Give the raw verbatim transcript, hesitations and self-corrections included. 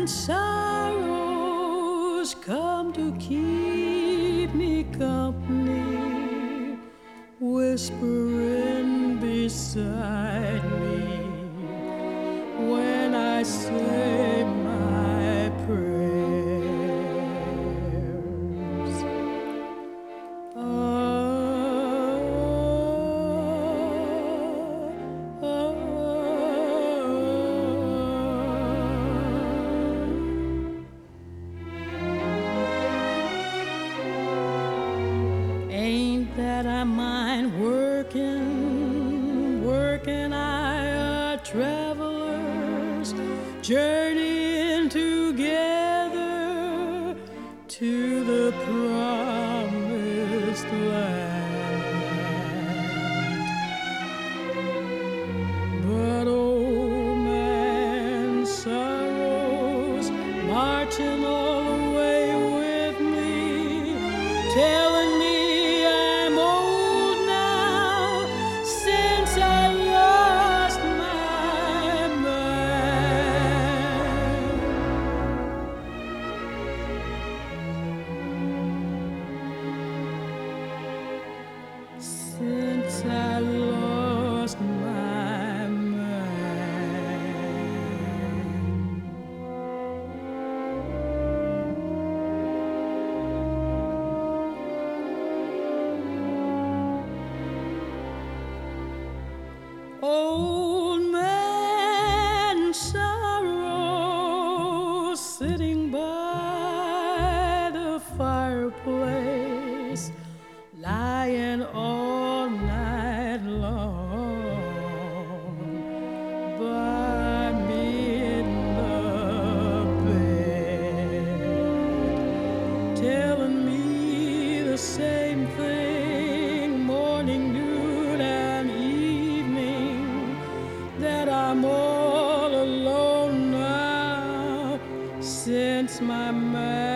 sorrows come to keep me company, whispering beside me when I say my prayers. Ah, ah, ah. Ain't that I mind working, working I are travelers, journeying together to the promised land. But old man sorrows marching all the way with me, telling me I'm old now since I lost my man. Since I lost my old man sorrow sitting by the fireplace, lying all night long by me in the bed, telling me the same thing morning, noon, and evening, that I'm all alone now since my man